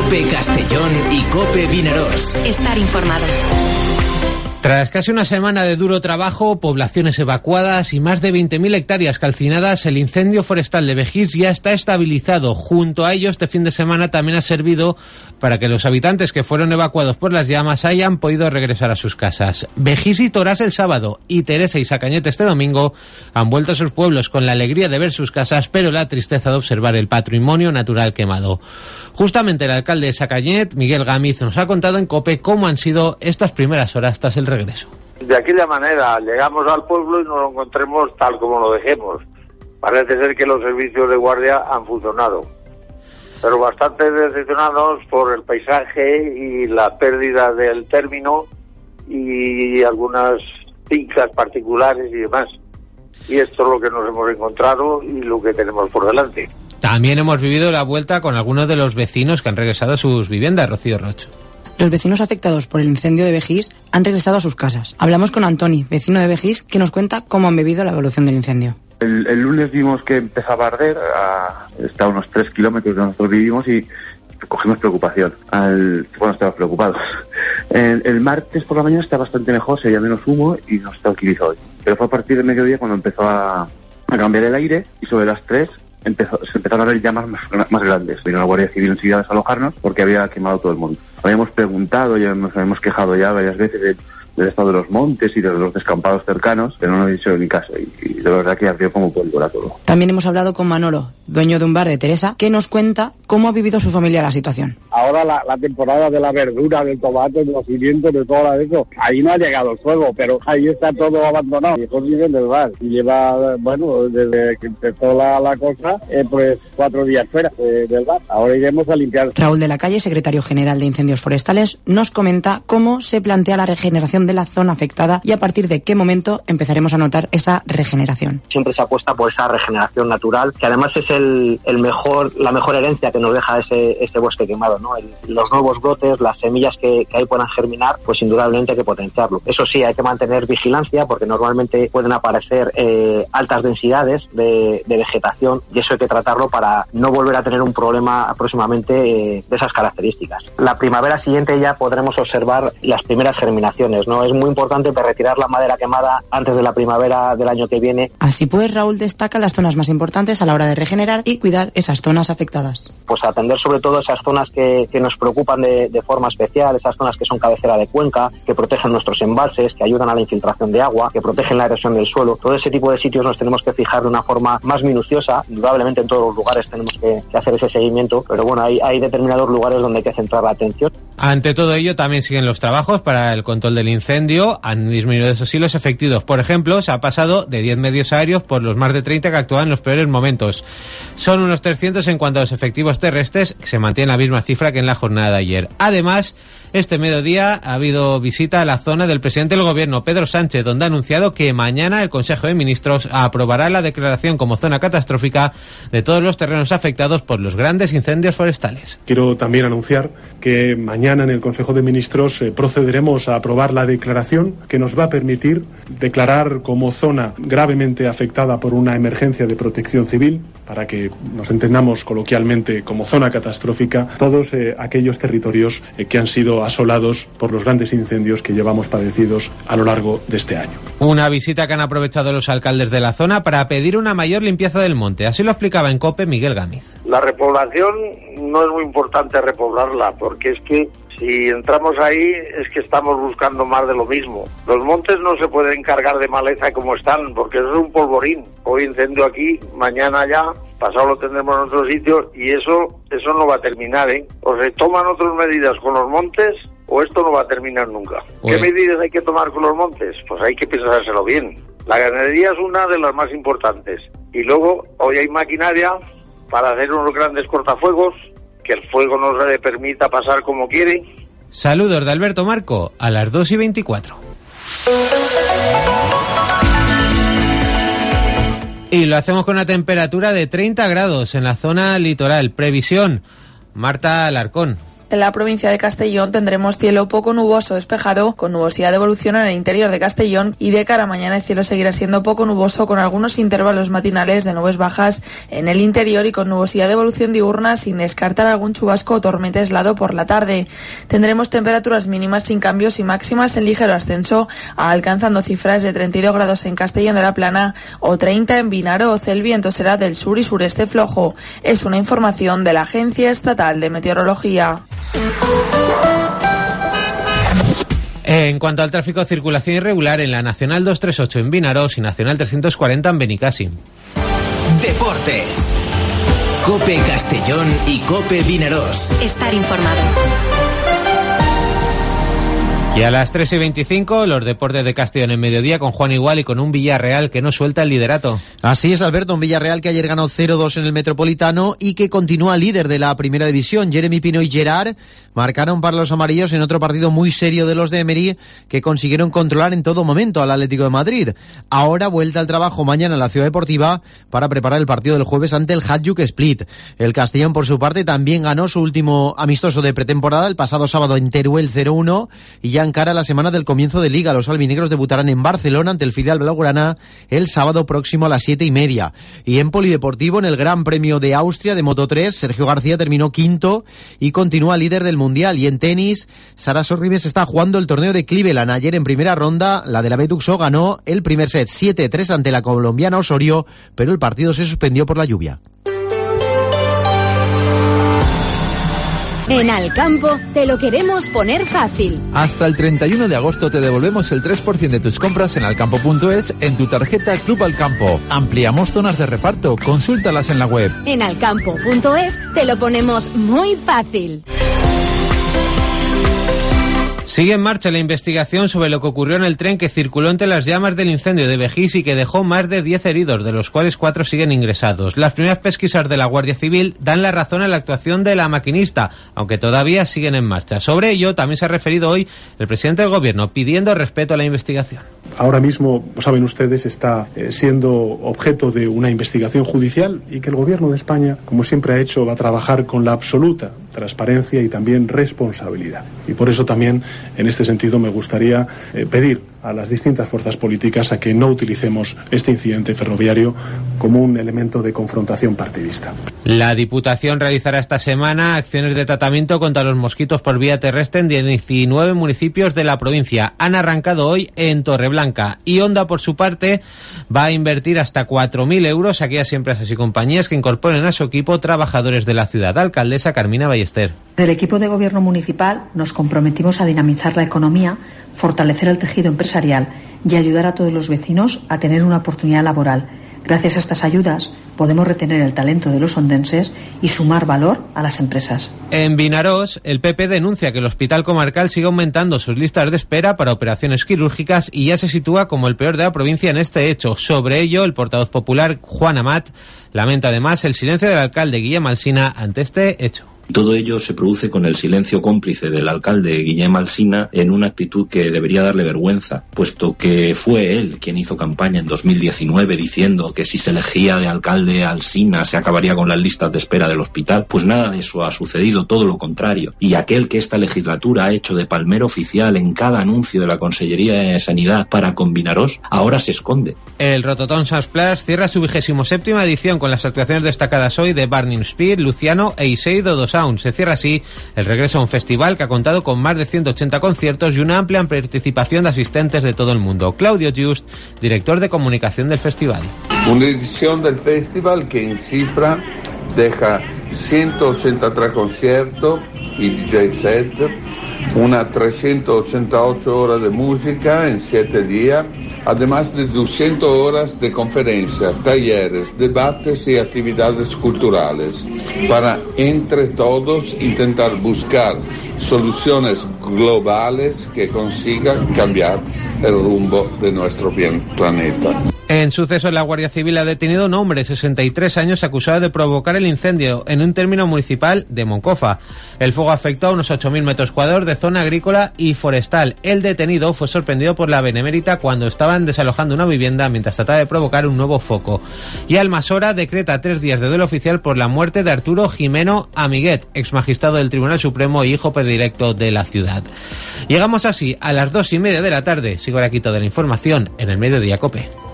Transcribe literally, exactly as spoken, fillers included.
COPE Castellón y COPE Vinaròs. Estar informado. Tras casi una semana de duro trabajo, poblaciones evacuadas y más de veinte mil hectáreas calcinadas, el incendio forestal de Begís ya está estabilizado. Junto a ello, este fin de semana también ha servido para que los habitantes que fueron evacuados por las llamas hayan podido regresar a sus casas. Begís y Torás el sábado y Teresa y Sacañet este domingo han vuelto a sus pueblos con la alegría de ver sus casas, pero la tristeza de observar el patrimonio natural quemado. Justamente el alcalde de Sacañet, Miguel Gámez, nos ha contado en COPE cómo han sido estas primeras horas tras el regreso. De aquella manera llegamos al pueblo y nos lo encontremos tal como lo dejemos. Parece ser que los servicios de guardia han funcionado, pero bastante decepcionados por el paisaje y la pérdida del término y algunas fincas particulares y demás. Y esto es lo que nos hemos encontrado y lo que tenemos por delante. También hemos vivido la vuelta con algunos de los vecinos que han regresado a sus viviendas, Rocío Rocho. Los vecinos afectados por el incendio de Begís han regresado a sus casas. Hablamos con Antoni, vecino de Begís, que nos cuenta cómo han vivido la evolución del incendio. El, el lunes vimos que empezaba a arder, a, está a unos tres kilómetros de donde nosotros vivimos y cogimos preocupación. Al, bueno, estábamos preocupados. El, el martes por la mañana está bastante mejor, se veía menos humo y nos tranquilizó hoy. Pero fue a partir del mediodía cuando empezó a, a cambiar el aire y sobre las tres empezó, se empezaron a ver llamas más, más grandes. Vino la Guardia Civil enseguida a desalojarnos porque había quemado todo el mundo. Habíamos preguntado, ya nos habíamos quejado ya varias veces de, del estado de los montes y de los descampados cercanos, pero no nos he hecho ni caso y, y de verdad que ardió como pólvora todo. También hemos hablado con Manolo, dueño de un bar de Teresa, que nos cuenta cómo ha vivido su familia la situación. Ahora la, la temporada de la verdura, del tomate, de los pimientos, de todo eso, ahí no ha llegado el fuego, pero ahí está todo abandonado. Mi hijo vive en el bar y lleva, bueno, desde que empezó la, la cosa, eh, pues cuatro días fuera eh, del bar. Ahora iremos a limpiar. Raúl de la Calle, secretario general de Incendios Forestales, nos comenta cómo se plantea la regeneración de la zona afectada y a partir de qué momento empezaremos a notar esa regeneración. Siempre se apuesta por esa regeneración natural, que además es el, el mejor, la mejor herencia que nos deja ese, ese bosque quemado, ¿no? El, los nuevos brotes, las semillas que, que ahí puedan germinar, pues indudablemente hay que potenciarlo. Eso sí, hay que mantener vigilancia porque normalmente pueden aparecer eh, altas densidades de, de vegetación y eso hay que tratarlo para no volver a tener un problema próximamente eh, de esas características. La primavera siguiente ya podremos observar las primeras germinaciones, ¿no? Es muy importante retirar la madera quemada antes de la primavera del año que viene. Así pues, Raúl destaca las zonas más importantes a la hora de regenerar y cuidar esas zonas afectadas. Pues atender sobre todo esas zonas que, que nos preocupan de, de forma especial, esas zonas que son cabecera de cuenca, que protegen nuestros embalses, que ayudan a la infiltración de agua, que protegen la erosión del suelo. Todo ese tipo de sitios nos tenemos que fijar de una forma más minuciosa. Indudablemente en todos los lugares tenemos que, que hacer ese seguimiento, pero bueno, hay, hay determinados lugares donde hay que centrar la atención. Ante todo ello, también siguen los trabajos para el control del incendio. Han disminuido eso sí los efectivos. Por ejemplo, se ha pasado de diez medios aéreos por los más de treinta que actúan en los peores momentos. Son unos trescientos en cuanto a los efectivos terrestres, que se mantiene la misma cifra que en la jornada de ayer. Además, este mediodía ha habido visita a la zona del presidente del gobierno, Pedro Sánchez, donde ha anunciado que mañana el Consejo de Ministros aprobará la declaración como zona catastrófica de todos los terrenos afectados por los grandes incendios forestales. Quiero también anunciar que mañana en el Consejo de Ministros eh, procederemos a aprobar la declaración que nos va a permitir declarar como zona gravemente afectada por una emergencia de protección civil, para que nos entendamos coloquialmente como zona catastrófica, todos eh, aquellos territorios eh, que han sido asolados por los grandes incendios que llevamos padecidos a lo largo de este año. Una visita que han aprovechado los alcaldes de la zona para pedir una mayor limpieza del monte. Así lo explicaba en COPE Miguel Gámez. La repoblación no es muy importante repoblarla, porque es que si entramos ahí es que estamos buscando más de lo mismo. Los montes no se pueden cargar de maleza como están, porque eso es un polvorín. Hoy incendio aquí, mañana allá, pasado lo tendremos en otro sitio y eso, eso no va a terminar, ¿eh? O se toman otras medidas con los montes o esto no va a terminar nunca. Uy. ¿Qué medidas hay que tomar con los montes? Pues hay que pensárselo bien. La ganadería es una de las más importantes. Y luego, hoy hay maquinaria para hacer unos grandes cortafuegos, que el fuego no se le permita pasar como quiere. Saludos de Alberto Marco, a las dos y veinticuatro. Y lo hacemos con una temperatura de treinta grados en la zona litoral. Previsión, Marta Alarcón. En la provincia de Castellón tendremos cielo poco nuboso despejado, con nubosidad de evolución en el interior de Castellón, y de cara a mañana el cielo seguirá siendo poco nuboso con algunos intervalos matinales de nubes bajas en el interior y con nubosidad de evolución diurna, sin descartar algún chubasco o tormenta aislado por la tarde. Tendremos temperaturas mínimas sin cambios y máximas en ligero ascenso, alcanzando cifras de treinta y dos grados en Castellón de la Plana o treinta en Vinaroz. El viento será del sur y sureste flojo. Es una información de la Agencia Estatal de Meteorología. En cuanto al tráfico, circulación irregular en la Nacional doscientos treinta y ocho en Vinaroz y Nacional trescientos cuarenta en Benicàssim. Deportes. COPE Castellón y COPE Vinaroz. Estar informado. Y a las tres y veinticinco, los deportes de Castellón en mediodía con Juan Igual y con un Villarreal que no suelta el liderato. Así es, Alberto, un Villarreal que ayer ganó cero dos en el Metropolitano y que continúa líder de la primera división. Jeremy Pino y Gerard marcaron para los amarillos en otro partido muy serio de los de Emery, que consiguieron controlar en todo momento al Atlético de Madrid. Ahora vuelta al trabajo mañana en la Ciudad Deportiva para preparar el partido del jueves ante el Hajduk Split. El Castellón, por su parte, también ganó su último amistoso de pretemporada el pasado sábado en Teruel cero uno y ya en cara a la semana del comienzo de Liga. Los albinegros debutarán en Barcelona ante el filial blaugrana el sábado próximo a las siete y media. Y en polideportivo, en el Gran Premio de Austria de Moto tres, Sergio García terminó quinto y continúa líder del Mundial. Y en tenis, Sara Sorribes está jugando el torneo de Cleveland. Ayer en primera ronda, la de la Betuxo ganó el primer set siete tres ante la colombiana Osorio, pero el partido se suspendió por la lluvia. En Alcampo te lo queremos poner fácil. Hasta el treinta y uno de agosto te devolvemos el tres por ciento de tus compras en alcampo punto es en tu tarjeta Club Alcampo. Ampliamos zonas de reparto, consúltalas en la web. En alcampo punto es te lo ponemos muy fácil. Sigue en marcha la investigación sobre lo que ocurrió en el tren que circuló entre las llamas del incendio de Begís y que dejó más de diez heridos, de los cuales cuatro siguen ingresados. Las primeras pesquisas de la Guardia Civil dan la razón a la actuación de la maquinista, aunque todavía siguen en marcha. Sobre ello también se ha referido hoy el presidente del Gobierno, pidiendo respeto a la investigación. Ahora mismo, saben ustedes, está eh, siendo objeto de una investigación judicial y que el Gobierno de España, como siempre ha hecho, va a trabajar con la absoluta transparencia y también responsabilidad. Y por eso también, en este sentido, me gustaría eh, pedir a las distintas fuerzas políticas a que no utilicemos este incidente ferroviario como un elemento de confrontación partidista. La Diputación realizará esta semana acciones de tratamiento contra los mosquitos por vía terrestre en diecinueve municipios de la provincia. Han arrancado hoy en Torreblanca y Honda, por su parte, va a invertir hasta cuatro mil euros a aquellas empresas y compañías que incorporen a su equipo trabajadores de la ciudad. Alcaldesa Carmina Ballester. Del equipo de gobierno municipal nos comprometimos a dinamizar la economía, fortalecer el tejido empresarial y ayudar a todos los vecinos a tener una oportunidad laboral. Gracias a estas ayudas podemos retener el talento de los ondenses y sumar valor a las empresas. En Vinaroz, el P P denuncia que el Hospital Comarcal sigue aumentando sus listas de espera para operaciones quirúrgicas y ya se sitúa como el peor de la provincia en este hecho. Sobre ello, el portavoz popular, Juan Amat, lamenta además el silencio del alcalde Guillem Alsina ante este hecho. Todo ello se produce con el silencio cómplice del alcalde Guillem Alsina en una actitud que debería darle vergüenza, puesto que fue él quien hizo campaña en dos mil diecinueve diciendo que si se elegía de alcalde Alsina se acabaría con las listas de espera del hospital. Pues nada de eso ha sucedido, todo lo contrario. Y aquel que esta legislatura ha hecho de palmero oficial en cada anuncio de la Consellería de Sanidad para con Vinaroz, ahora se esconde. El Rototón Sans Plas cierra su vigésimo séptima edición con las actuaciones destacadas hoy de Burning Spear, Luciano e Iseido dos Se cierra así el regreso a un festival que ha contado con más de ciento ochenta conciertos y una amplia participación de asistentes de todo el mundo. Claudio Just, director de comunicación del festival. Una edición del festival que en cifra deja ciento ochenta y tres conciertos y D J set, unas trescientas ochenta y ocho horas de música en siete días, además de doscientas horas de conferencias, talleres, debates y actividades culturales, para entre todos intentar buscar soluciones globales que consigan cambiar el rumbo de nuestro bien planeta. En suceso, la Guardia Civil ha detenido a un hombre de sesenta y tres años acusado de provocar el incendio en un término municipal de Moncofa. El fuego afectó a unos ocho mil metros cuadrados de zona agrícola y forestal. El detenido fue sorprendido por la Benemérita cuando estaban desalojando una vivienda mientras trataba de provocar un nuevo foco. Y Almasora decreta tres días de duelo oficial por la muerte de Arturo Jimeno Amiguet, ex magistrado del Tribunal Supremo y hijo predilecto de la ciudad. Llegamos así a las dos y media de la tarde. Sigo aquí toda la información en el Mediodía COPE.